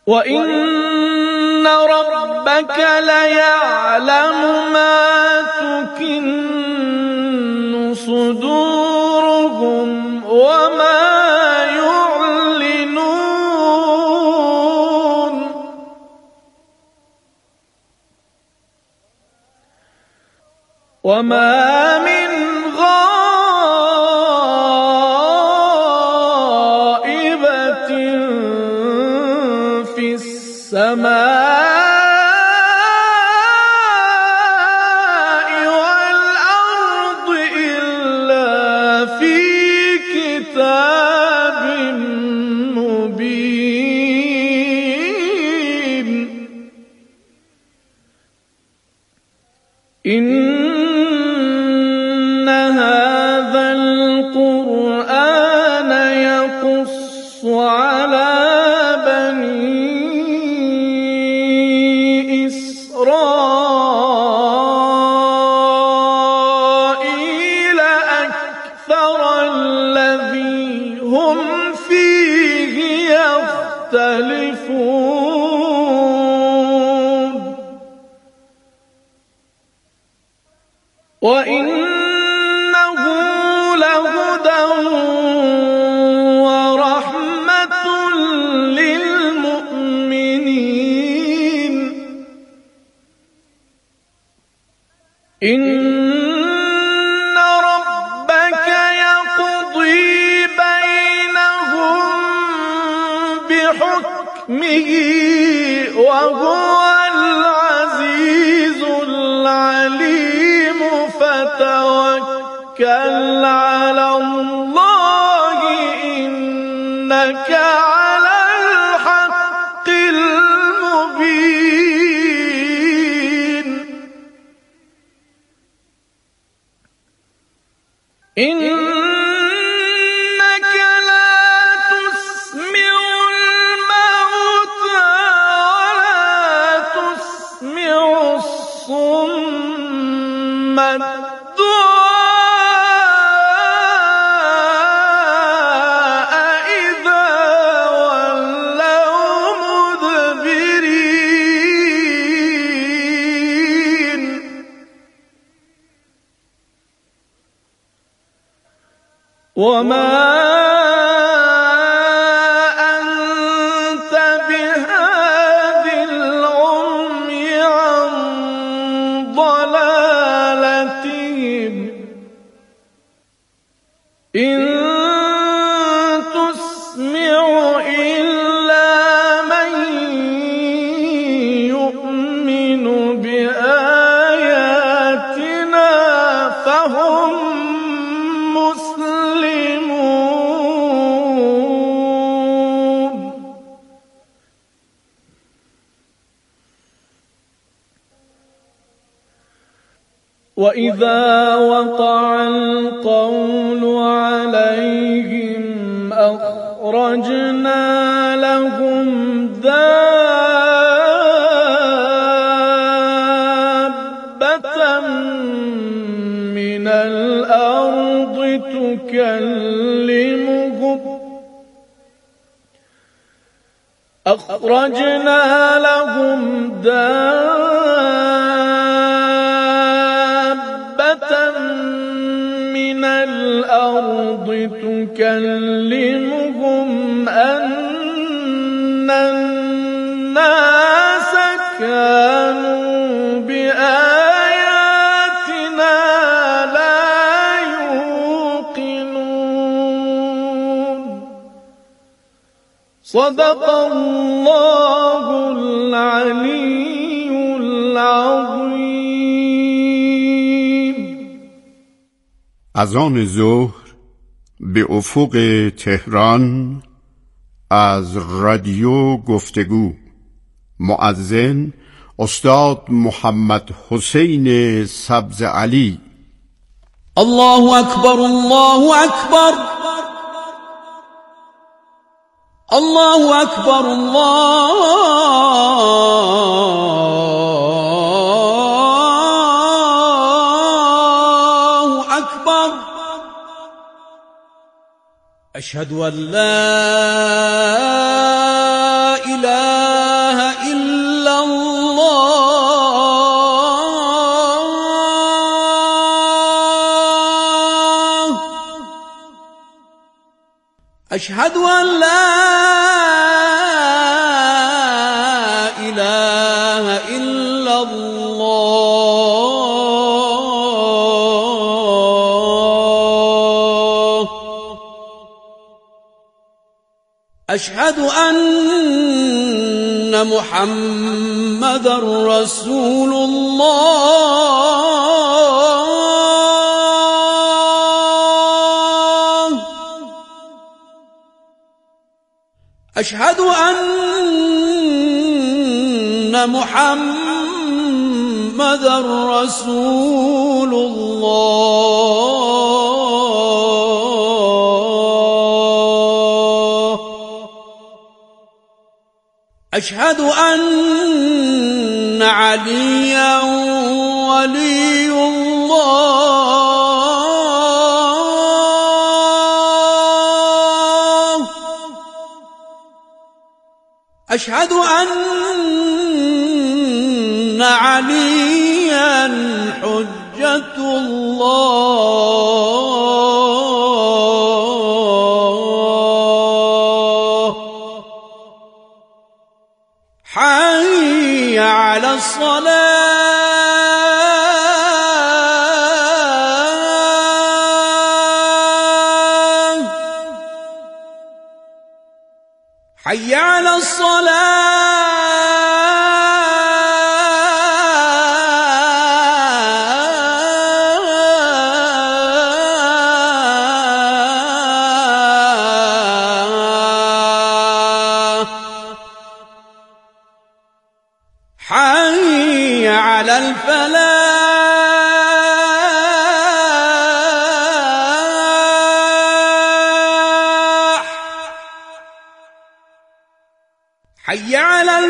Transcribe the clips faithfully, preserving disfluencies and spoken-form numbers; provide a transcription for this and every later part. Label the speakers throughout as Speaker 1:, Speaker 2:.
Speaker 1: وإن ربك ليعلم ما تكن صدورهم وما يعلنون وما من غائبة في السماء والأرض إلا في كتاب مبين إن هذا القرآن يقص على بني إسرائيل أكثر الذي هم فيه يختلفون وإنه لهدى ورحمة للمؤمنين إن ربك يقضي بينهم بحكمه وهو العزيز العليم فتوكل على الله إنك على الحق المبين إنك لا تسمع الموتى ولا تسمع الصم الدعاء إذا ولوا مدبرين وما أنت بهاد العمي عن ضلالتهم إن تسمع إلا من يؤمن بآياتنا فهم مسلمون وإذا وقع القول عليهم أخرجنا لهم دابة من الأرض تكلمهم أخرجنا لهم دابة من الأرض تكلمهم أن الناس كانوا بآياتنا لا يوقنون صدق الله العلي العظيم.
Speaker 2: اذان ظهر به افق تهران از رادیو گفتگو. مؤذن استاد محمد حسین سبز علی.
Speaker 3: الله اکبر الله اکبر الله اکبر الله اکبر. اشهد ان لا اله أشهد أن لا إله إلا الله. أشهد أن محمدا رسول الله. أشهد أن محمدا رسول الله. أشهد أن عليا ولي الله. أشهد أن عليا حجة الله. حي على الصلاة. حي على الصلاة. حي على الفلاح. حي على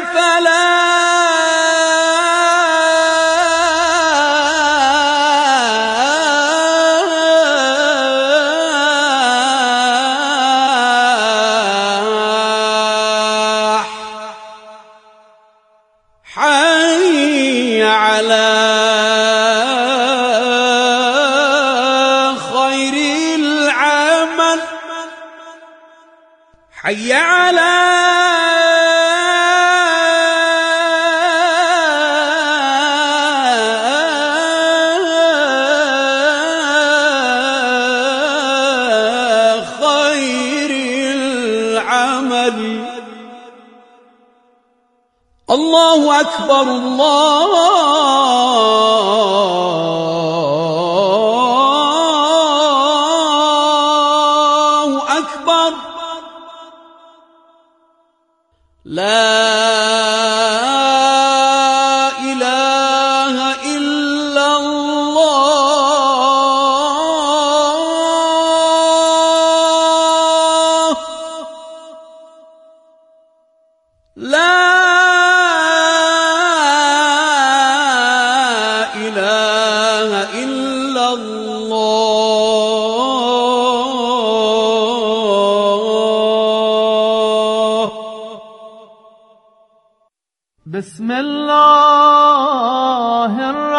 Speaker 3: الفلاح. حي على خير العمل. حي على خير العمل. الله أكبر الله أكبر. لا إله إلا الله. لا إله إلا الله.
Speaker 1: بسم الله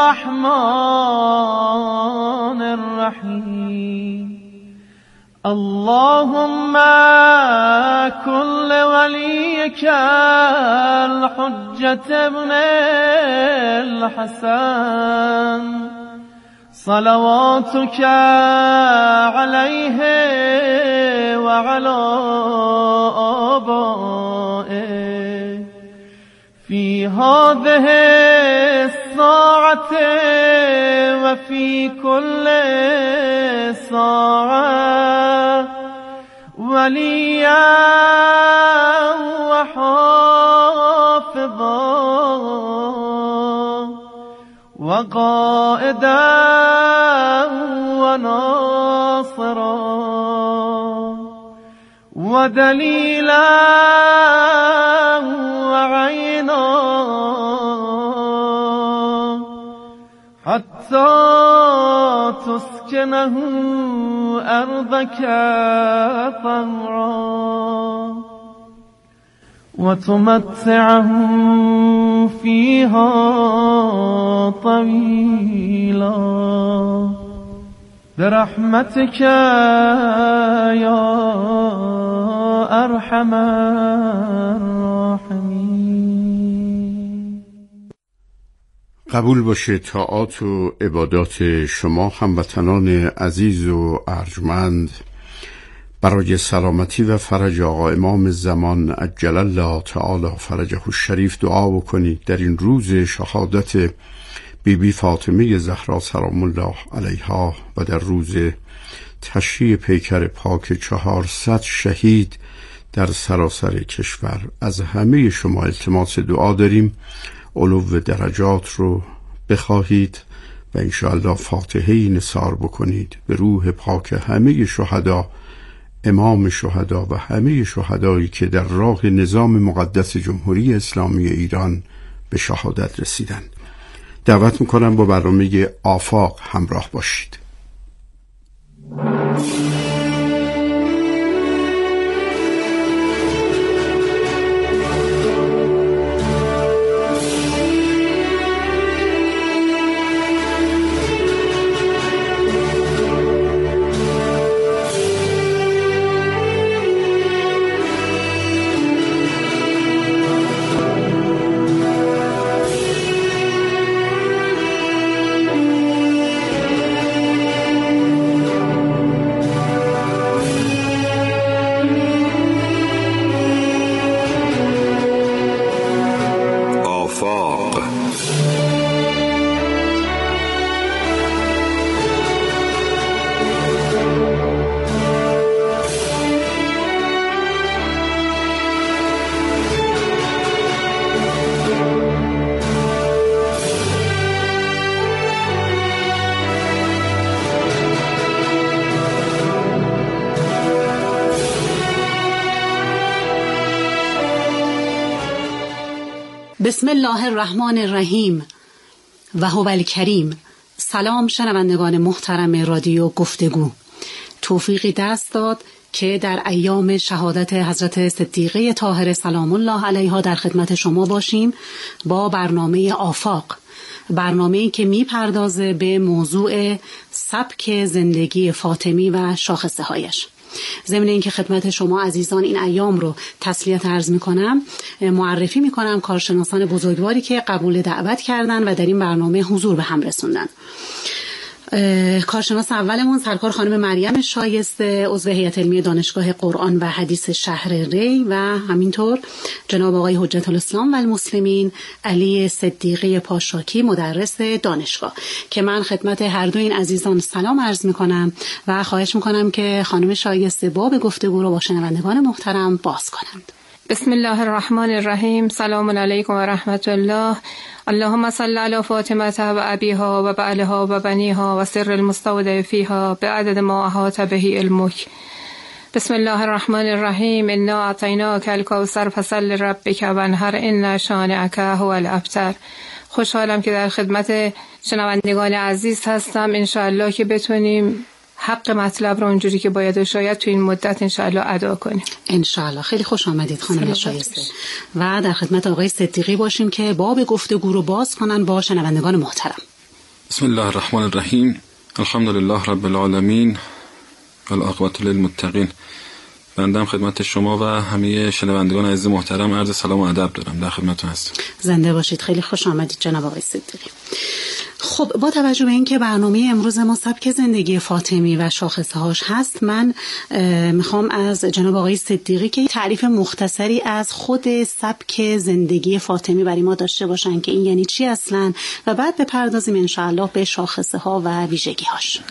Speaker 1: الرحمن الرحيم. اللهم كن لوليك الحجة ابن الحسن صلواتك عليه وعلى آبائه في هذه الساعة وفي كل ساعة وليا وحافظا وقائدا وناصرا ودليلا وعينا حتى تسكنه أرضك طوعا وتمتعه فيها طويلا برحمتك يا أرحم الراحمين.
Speaker 2: قبول باشه طاعات و عبادات شما هموطنان عزیز و ارجمند برای سلامتی و فرج آقا امام زمان عجل الله تعالی فرجه الشریف دعا بکنید. در این روز شهادت بی بی فاطمه زهرا سلام الله علیها و در روز تشییع پیکر پاک چهارصد شهید در سراسر کشور از همه شما التماس دعا داریم علو درجات رو بخواهید و انشاءالله فاتحه‌ای نثار بکنید به روح پاک همه شهدا، امام شهدا و همه شهدایی که در راه نظام مقدس جمهوری اسلامی ایران به شهادت رسیدند. دعوت میکنم با برنامه آفاق همراه باشید.
Speaker 4: بسم الله الرحمن الرحیم و هو الکریم. سلام شنوندگان محترم رادیو گفتگو. توفیقی دست داد که در ایام شهادت حضرت صدیقه طاهره سلام الله علیها در خدمت شما باشیم با برنامه آفاق، برنامه‌ای که میپردازه به موضوع سبک زندگی فاطمی و شاخصه هایش. ضمن اینکه خدمت شما عزیزان این ایام رو تسلیت عرض میکنم، معرفی میکنم کارشناسان بزرگواری که قبول دعوت کردن و در این برنامه حضور به هم رسوندن. کارشناس اولمون سرکار خانم مریم شایسته، عضو هیئت علمی دانشگاه قرآن و حدیث شهر ری، و همینطور جناب آقای حجت الاسلام و المسلمین علی صدیقی پاشاکی، مدرس دانشگاه، که من خدمت هر دو این عزیزان سلام عرض میکنم و خواهش میکنم که خانم شایسته باب گفتگو رو با شنوندگان محترم باز کنند.
Speaker 5: بسم الله الرحمن الرحیم. سلام علیکم و رحمت الله. اللهم صل علی فاطمه و ابیها و بعلها و بنیها و سر المستودع فیها بعدد ما احاط به علمک. بسم الله الرحمن الرحیم. انا اعطیناک الکوثر فصل لربک وانحر ان شانئک هو الابتر. خوشحالم که در خدمت شنوندگان عزیز هستم. انشاءالله که بتونیم حق مطلب رو اونجوری که باید و شاید تو این مدت انشاءالله ادا کنیم.
Speaker 4: انشاءالله. خیلی خوش آمدید خانم شایسته. و در خدمت آقای صدیقی باشیم که باب گفتگو رو باز کنن با شنوندگان محترم.
Speaker 6: بسم الله الرحمن الرحیم. الحمدلله رب العالمین والعاقبة للمتقین. بنده خدمت شما و همه شنوندگان عزیز محترم عرض سلام و ادب دارم. در خدمتتون هستم. زنده
Speaker 4: باشید. خیلی خوش آمدید جناب آقای صدیقی. خب با توجه به اینکه برنامه امروز ما سبک زندگی فاطمی و شاخصه هاش هست، من میخوام از جناب آقای صدیقی که تعریف مختصری از خود سبک زندگی فاطمی برای ما داشته باشن که این یعنی چی اصلا، و بعد بپردازیم انشاءالله به شاخصه ها و ویژگی هاش.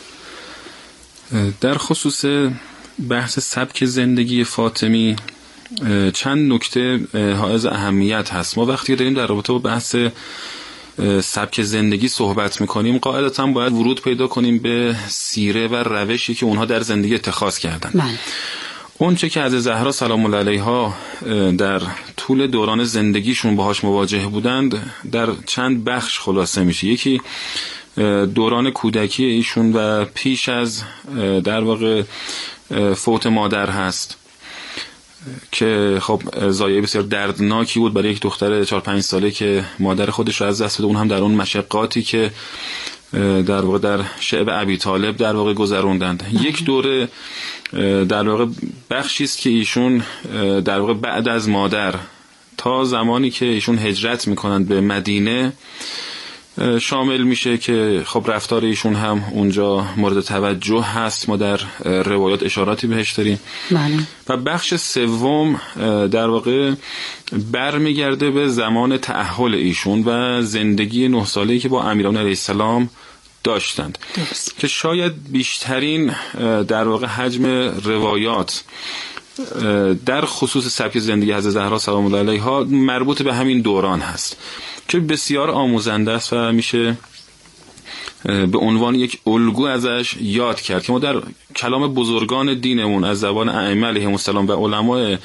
Speaker 6: در خصوص بحث سبک زندگی فاطمی چند نکته حائز اهمیت هست. ما وقتی داریم در رابطه با بحث سبک زندگی صحبت میکنیم قاعدتاً باید ورود پیدا کنیم به سیره و روشی که اونها در زندگی اتخاذ کردن.
Speaker 4: من.
Speaker 6: اون چه که از زهرا سلام الله علیها در طول دوران زندگیشون باهاش مواجه بودند در چند بخش خلاصه میشه. یکی دوران کودکی ایشون و پیش از در واقع فوت مادر هست که خب ضایعه بسیار دردناکی بود برای یک دختر چهار پنج ساله که مادر خودش رو از دست بده، اون هم در اون مشقاتی که در واقع در شعب ابی طالب در واقع گذروندند. یک دوره در واقع بخشی است که ایشون در واقع بعد از مادر تا زمانی که ایشون هجرت میکنند به مدینه شامل میشه که خب رفتار ایشون هم اونجا مورد توجه هست، ما در روایات اشاراتی بهش داریم.
Speaker 4: بله.
Speaker 6: و بخش سوم در واقع برمیگرده به زمان تأهل ایشون و زندگی نه ساله‌ای که با امیرالمومنین علیه السلام داشتند درست. که شاید بیشترین در واقع حجم روایات در خصوص سبک زندگی حضرت زهرا سلام الله علیها مربوط به همین دوران هست که بسیار آموزنده است و میشه به عنوان یک الگو ازش یاد کرد که ما در کلام بزرگان دینمون از زبان ائمه علیهم السلام و علمای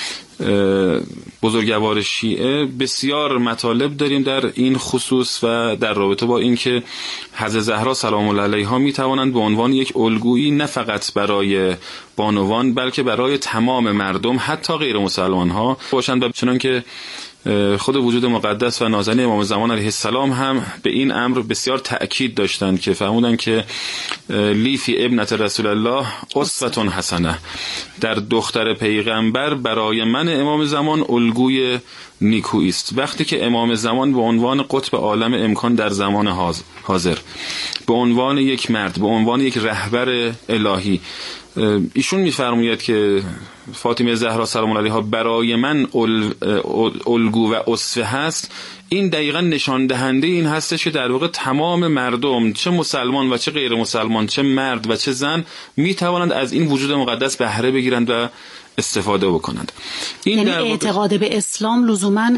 Speaker 6: بزرگوار شیعه بسیار مطالب داریم در این خصوص و در رابطه با اینکه حضرت زهرا سلام الله علیها می توانند به عنوان یک الگویی نه فقط برای بانوان بلکه برای تمام مردم حتی غیر مسلمان ها باشند. و چنان که خود وجود مقدس و نازنین امام زمان علیه السلام هم به این امر بسیار تأکید داشتند که فرمودند که لی فی ابنت رسول الله اسوة حسنه، در دختر پیغمبر برای من امام زمان الگوی نیکویی است. وقتی که امام زمان به عنوان قطب عالم امکان در زمان حاضر، به عنوان یک مرد، به عنوان یک رهبر الهی، ایشون می‌فرماید که فاطمه زهرا سلام الله علیها برای من الگو و اسوه هست، این دقیقاً نشان دهنده این هستش که در واقع تمام مردم چه مسلمان و چه غیر مسلمان، چه مرد و چه زن می توانند از این وجود مقدس بهره بگیرند و استفاده بکنند. این
Speaker 4: یعنی اعتقاد به اسلام لزوماً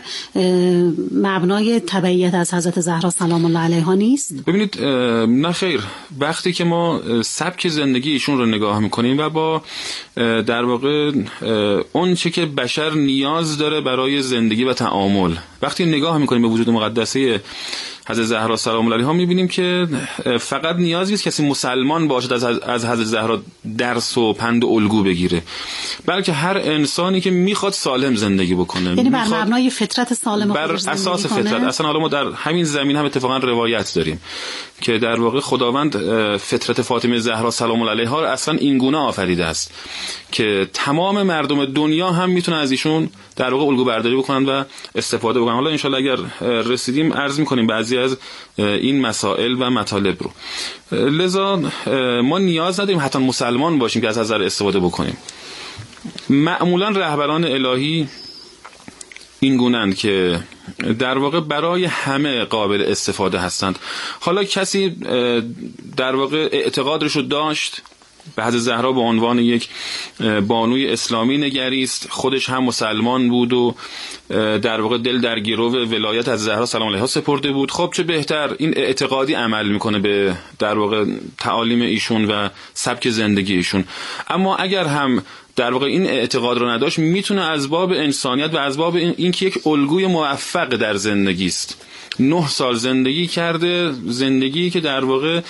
Speaker 4: مبنای تبعیت از حضرت زهرا سلام الله علیها نیست؟
Speaker 6: ببینید نه خیر، وقتی که ما سبک زندگی ایشون رو نگاه میکنیم و با در واقع اون چه که بشر نیاز داره برای زندگی و تعامل وقتی نگاه میکنیم به وجود مقدسه حضرت زهرا سلام الله علیها میبینیم که فقط نیازی نیست کسی مسلمان باشد از از حضرت زهرا درس و پند و الگو بگیره، بلکه هر انسانی که میخواد سالم زندگی بکنه،
Speaker 4: یعنی بر مبنای فطرت سالم
Speaker 6: بر اساس فطرت. اصلا حالا ما در همین زمین هم اتفاقا روایت داریم که در واقع خداوند فطرت فاطمه زهرا سلام الله علیها اصلا این گونه آفریده است که تمام مردم دنیا هم میتونن از ایشون در واقع الگو برداری بکنن و استفاده بکنن. حالا انشالله اگر رسیدیم عرض میکنیم بعضی از این مسائل و مطالب رو. لذا ما نیاز نداریم حتی مسلمان باشیم که از نظر استفاده بکنیم. معمولا رهبران الهی این گونند که در واقع برای همه قابل استفاده هستند. حالا کسی در واقع اعتقادش رو داشت به حضرت زهرا به عنوان یک بانوی اسلامی نگریست، خودش هم مسلمان بود و در واقع دل در گرو ولایت از زهرا سلام علیها سپرده بود. خب چه بهتر، این اعتقادی عمل میکنه به در واقع تعالیم ایشون و سبک زندگی ایشون. اما اگر هم در واقع این اعتقاد رو نداشت، میتونه از باب انسانیت و از باب این که یک الگوی موفق در زندگی است. نه سال زندگی کرده، زندگی که در واقع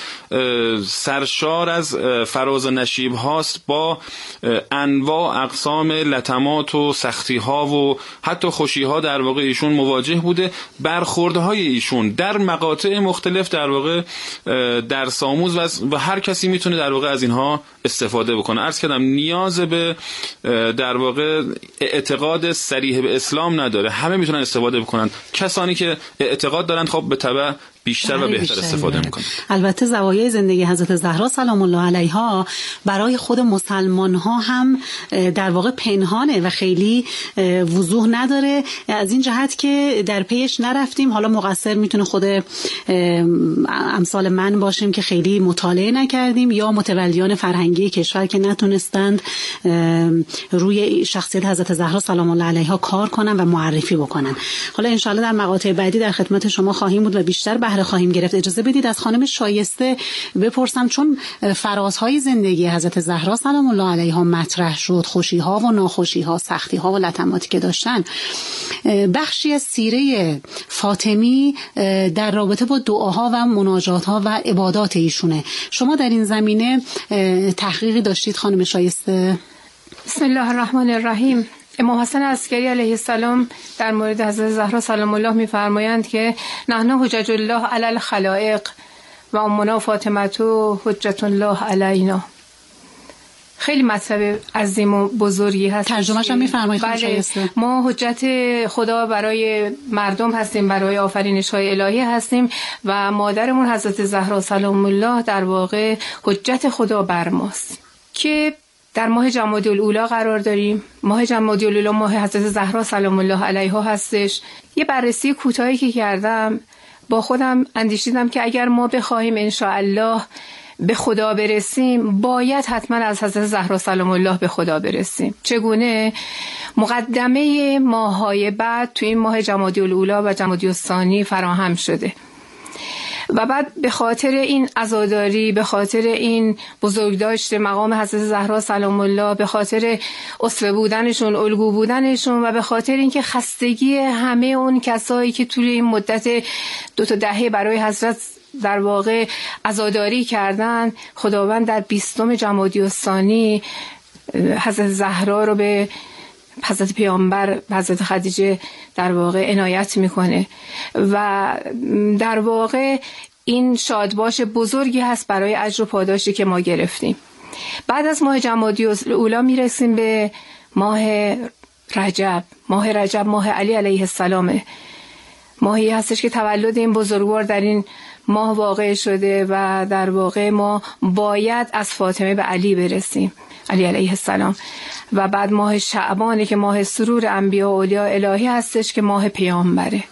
Speaker 6: سرشار از فراز و نشیب هاست، با انواع اقسام لطمات و سختی ها و حتی خوشی ها در واقع ایشون مواجه بوده. برخوردهای ایشون در مقاطع مختلف در واقع درس آموز و هر کسی میتونه در واقع از اینها استفاده بکنه. عرض کردم نیاز به در واقع اعتقاد صریح به اسلام نداره، همه میتونن استفاده بکنن. کسانی که اعتقاد دارن خب به تبع بیشتر و بهتر استفاده میکنن.
Speaker 4: البته زوایای زندگی حضرت زهرا سلام الله علیها برای خود مسلمان ها هم در واقع پنهانه و خیلی وضوح نداره، از این جهت که در پیش نرفتیم. حالا مقصر میتونه خود امثال من باشیم که خیلی مطالعه نکردیم، یا متولیان فرهنگی کشور که نتونستند روی شخصیت حضرت زهرا سلام الله علیها کار کنن و معرفی بکنن. حالا انشالله در مقاطع بعدی در خدمت شما خواهیم بود و بیشتر بهره خواهیم گرفت. اجازه بدید از خانم شایسته بپرسم، چون فرازهای زندگی حضرت زهرا سلام الله علیها مطرح شد، خوشی‌ها و ناخوشی‌ها، سختی‌ها و لطماتی که داشتن، بخشی از سیره فاطمی در رابطه با دعاها و مناجات‌ها و عبادات ایشونه. شما در این زمینه تحقیقی داشتید خانم شایسته؟
Speaker 5: بسم الله الرحمن الرحیم. امام حسن عسکری علیه السلام در مورد حضرت زهرا سلام الله می‌فرمایند که نحن حجج الله علی الخلائق و امنا فاطمه حجت الله علینا. خیلی مطلب عظیم و بزرگی هست.
Speaker 4: ترجمه‌ش هم می‌فرمایید؟
Speaker 5: بله، ما حجت خدا برای مردم هستیم، برای آفرینش‌های الهی هستیم و مادرمون حضرت زهرا سلام الله در واقع حجت خدا بر ماست که در ماه جمادی الاولی قرار داریم. ماه جمادی الاولی ماه حضرت زهرا سلام الله علیها هستش. یه بررسی کوتاهی که کردم با خودم اندیشیدم که اگر ما بخوایم ان شاء الله به خدا برسیم باید حتما از حضرت زهرا سلام الله به خدا برسیم. چگونه؟ مقدمه ماه‌های بعد تو این ماه جمادی الاولی و جمادی الثانی فراهم شده و بعد به خاطر این عزاداری، به خاطر این بزرگداشت مقام حضرت زهرا سلام الله، به خاطر اسوه بودنشون، الگو بودنشون و به خاطر اینکه خستگی همه اون کسایی که طول این مدت دو تا دهه برای حضرت در واقع عزاداری کردن، خداوند در بیستم جمادی الثانی حضرت زهرا رو به حضرت پیامبر حضرت خدیجه در واقع عنایت میکنه و در واقع این شادباش بزرگی هست برای اجر و پاداشی که ما گرفتیم. بعد از ماه جمادی الاولی میرسیم به ماه رجب. ماه رجب ماه علی علیه السلامه. ماهی هستش که تولد این بزرگوار در این ماه واقع شده و در واقع ما باید از فاطمه به علی برسیم، علی علیه السلام. و بعد ماه شعبانه که ماه سرور انبیا و اولیاء الهی هستش که ماه پیامبره.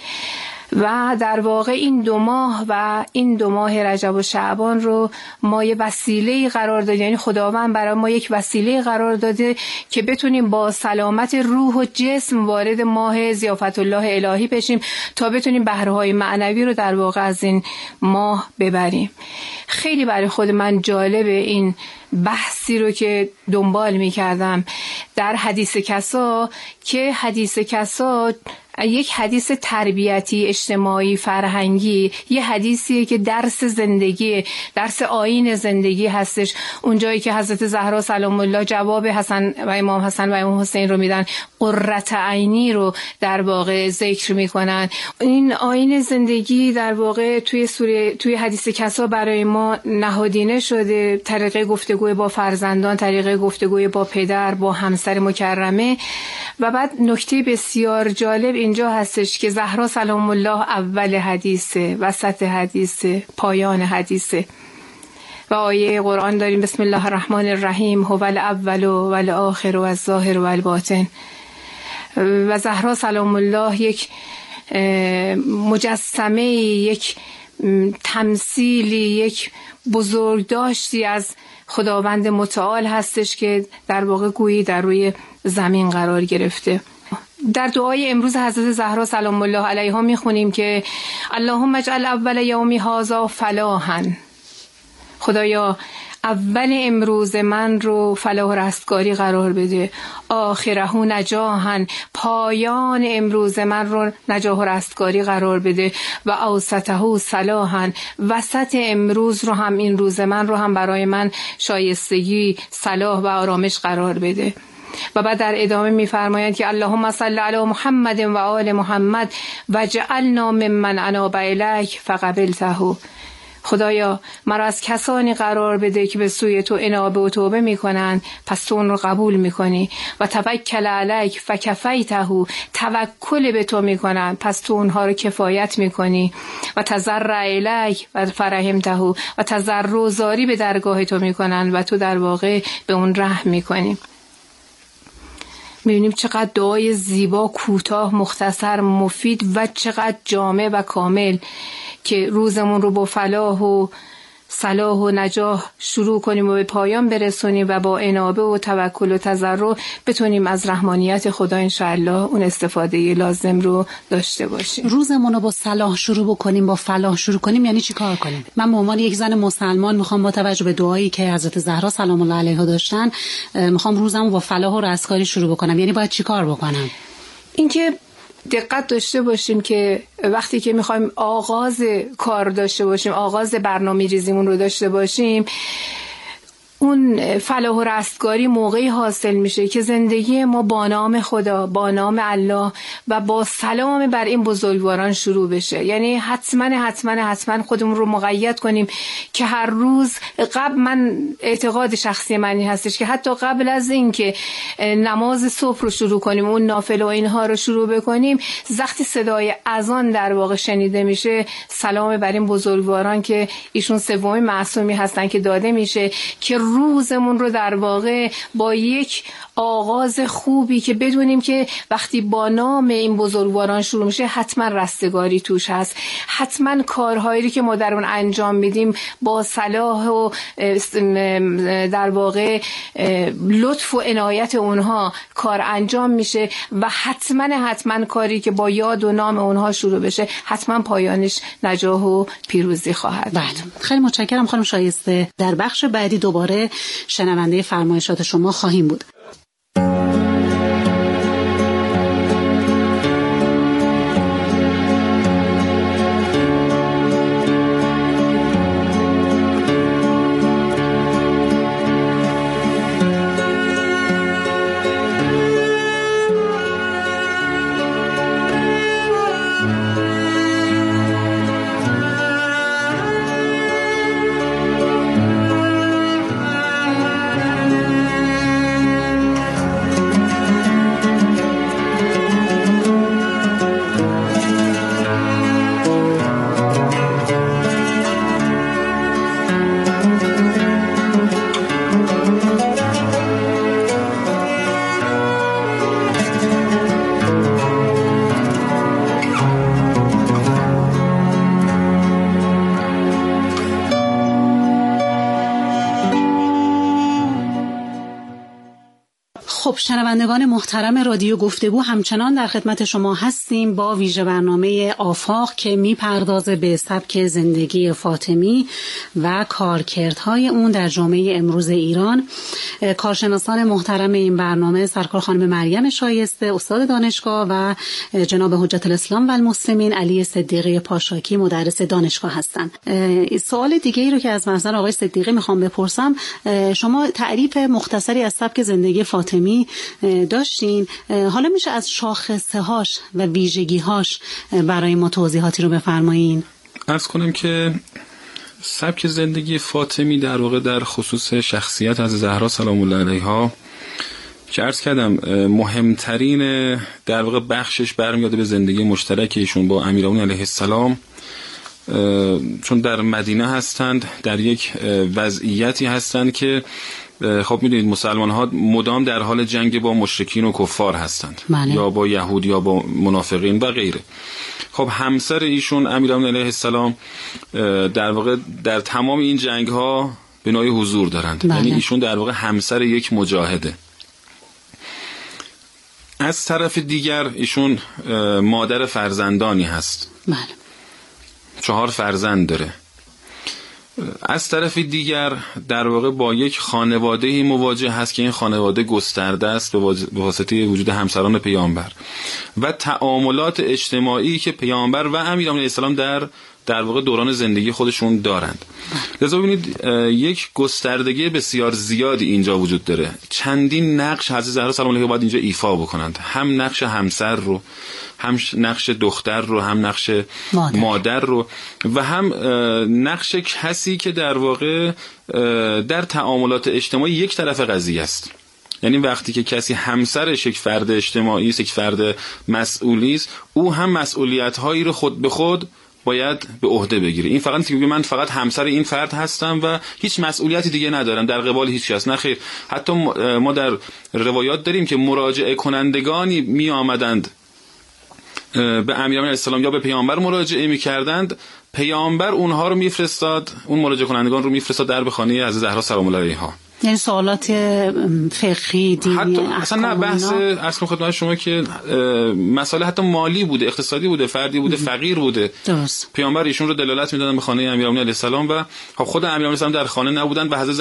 Speaker 5: و در واقع این دو ماه و این دو ماه رجب و شعبان رو ما یه وسیله قرار داده، یعنی خداوند برای ما یک وسیله قرار داده که بتونیم با سلامت روح و جسم وارد ماه ضیافت الله الهی بشیم تا بتونیم بهره‌های معنوی رو در واقع از این ماه ببریم. خیلی برای خود من جالب این بحثی رو که دنبال می کردم در حدیث کسا که حدیث کسا یک حدیث تربیتی، اجتماعی، فرهنگی، یه حدیثیه که درس زندگی، درس آیین زندگی هستش. اونجایی که حضرت زهرا سلام الله جواب حسن و امام حسن و امام حسین رو میدن، قرة عینی رو در واقع ذکر میکنن. این آیین زندگی در واقع توی سوره توی حدیث کسا برای ما نهادینه شده، طریقه گفتگوی با فرزندان، طریقه گفتگوی با پدر، با همسر مکرمه. و بعد نکته بسیار جالب اینجا هستش که زهرا سلام الله اول حدیثه، وسط حدیثه، پایان حدیثه. و آیه قرآن داریم بسم الله الرحمن الرحیم هو الاول و الآخر و الظاهر و الباطن. و زهرا سلام الله یک مجسمه، یک تمثیلی، یک بزرگداشتی از خداوند متعال هستش که در واقع گویی در روی زمین قرار گرفته. در دعای امروز حضرت زهرا سلام الله علیها میخونیم که اللهم اجعل اول یومی هذا فلاحا. خدایا اول امروز من رو فلاح و رستگاری قرار بده، آخره نجاحا، پایان امروز من رو نجاح و رستگاری قرار بده، و اوسطه صلاحا، وسط امروز رو هم، این روز من رو هم برای من شایستگی، صلاح و آرامش قرار بده. و بعد در ادامه می‌فرمایند که اللهم صل علی محمد و آل محمد وجعلنا ممن اناب الیک فقبلته. خدایا مرا از کسانی قرار بده که به سوی تو انابه و توبه میکنن، پس تو اون رو قبول میکنی. و توکل علیک فکفیته، توکل به تو میکنن، پس تو اونها رو کفایت میکنی. و تضرع الیک و فرحمته، و تضرع و زاری به درگاه تو میکنن و تو در واقع به اون رحم میکنی. می‌بینیم چقدر دعای زیبا، کوتاه، مختصر، مفید و چقدر جامع و کامل که روزمون رو با فلاح و صلاح و نجاح شروع کنیم و به پایان برسونیم و با انابه و توکل و تضرع بتونیم از رحمانیت خدا انشاءالله اون استفاده لازم رو داشته باشیم.
Speaker 4: روزمون رو با صلاح شروع بکنیم، با فلاح شروع کنیم، یعنی چی کار کنیم؟ من به عنوان یک زن مسلمان میخوام با توجه به دعایی که حضرت زهرا سلام الله علیها داشتن، میخوام روزمو با فلاح و رستگاری شروع بکنم، یعنی باید چی کار بکنم؟
Speaker 5: اینکه دقت داشته باشیم که وقتی که میخوایم آغاز کار داشته باشیم، آغاز برنامه ریزیمون رو داشته باشیم، اون فلاح و رستگاری موقعی حاصل میشه که زندگی ما با نام خدا، با نام الله و با سلام بر این بزرگواران شروع بشه. یعنی حتما حتما حتما خودمون رو مقید کنیم که هر روز قبل، من اعتقاد شخصی منی هستش که حتی قبل از این که نماز صبح رو شروع کنیم، اون نافله و اینها رو شروع بکنیم، وقتی صدای اذان در واقع شنیده میشه سلام بر این بزرگواران که ایشون سومین معصومی هستن که داده میشه که روزمون رو در واقع با یک آغاز خوبی که بدونیم که وقتی با نام این بزرگواران شروع میشه حتما رستگاری توش هست، حتما کارهایی که ما در اون انجام میدیم با صلاح و در واقع لطف و عنایت اونها کار انجام میشه و حتما حتما کاری که با یاد و نام اونها شروع بشه حتما پایانش نجاح و پیروزی خواهد.
Speaker 4: بله، خیلی متشکرم خانم شایسته. در بخش بعدی دوباره شنونده فرمایشات شما خواهیم بود. خب شنوندگان محترم رادیو گفتگو، همچنان در خدمت شما هستیم با ویژه برنامه آفاق که میپردازه به سبک زندگی فاطمی و کارکردهای اون در جامعه امروز ایران. کارشناسان محترم این برنامه سرکار خانم مریم شایسته استاد دانشگاه و جناب حجت الاسلام و المسلمین علی صدیقی پاشاکی مدرس دانشگاه هستند. سوال دیگه ای رو که از محضر آقای صدیقی میخوام بپرسم، شما تعریف مختصری از سبک زندگی فاطمی داشتین، حالا میشه از شاخصه هاش و ویژگی هاش برای ما توضیحاتی رو بفرمایین؟
Speaker 6: عرض کنم که سبک زندگی فاطمی در واقع در خصوص شخصیت از زهرا سلام الله علیها که عرض کردم مهمترین در واقع بخشش برمیاده به زندگی مشترک ایشون با امیرالمومنین علیه السلام، چون در مدینه هستند، در یک وضعیتی هستند که خب میدونید مسلمان ها مدام در حال جنگ با مشرکین و کفار هستند، معنی. یا با یهود یا با منافقین و غیره. خب همسر ایشون امیرالمومنین علیه السلام در واقع در تمام این جنگ ها به نوعی حضور دارند، یعنی ایشون در واقع همسر یک مجاهده. از طرف دیگر ایشون مادر فرزندانی هست،
Speaker 4: بله.
Speaker 6: چهار فرزند داره. از طرف دیگر در واقع با یک خانواده مواجه هست که این خانواده گسترده است به واسطه وجود همسران پیامبر و تعاملات اجتماعی که پیامبر و امیرالمومنین علیه السلام در در واقع دوران زندگی خودشون دارند. لذا ببینید یک گستردگی بسیار زیادی اینجا وجود داره. چندین نقش حضرت زهرا سلام الله علیها باید اینجا ایفا بکنند، هم نقش همسر رو، هم نقش دختر رو، هم نقش مادر, مادر رو و هم نقش کسی که در واقع در تعاملات اجتماعی یک طرف قضیه است. یعنی وقتی که کسی همسرش یک فرد اجتماعی است، یک فرد مسئولی است، او هم مسئولیت‌هایی رو خود به خود باید به عهده بگیره. این فقط که من فقط همسر این فرد هستم و هیچ مسئولیتی دیگه ندارم در قبال هیچ کس، نه خیر. حتی ما در روایات داریم که مراجعه کنندگانی می آمدند به امیرالمومنین علیه السلام یا به پیامبر مراجعه می کردند، پیامبر اونها رو میفرستاد، اون مراجعه کنندگان رو میفرستاد در به خانه از زهرا سلام الله علیها.
Speaker 4: یعنی سوالات فقهی دینی
Speaker 6: حتی اصلا نه بحث اصلا خدمت شما که مسئله حتی مالی بوده، اقتصادی بوده، فردی بوده، فقیر بوده.
Speaker 4: درست.
Speaker 6: پیامبر ایشون رو دلالت میدادن به خانه امیرالمومنین علیه السلام و خود امیرالمومنین در خانه نبودن و حضرت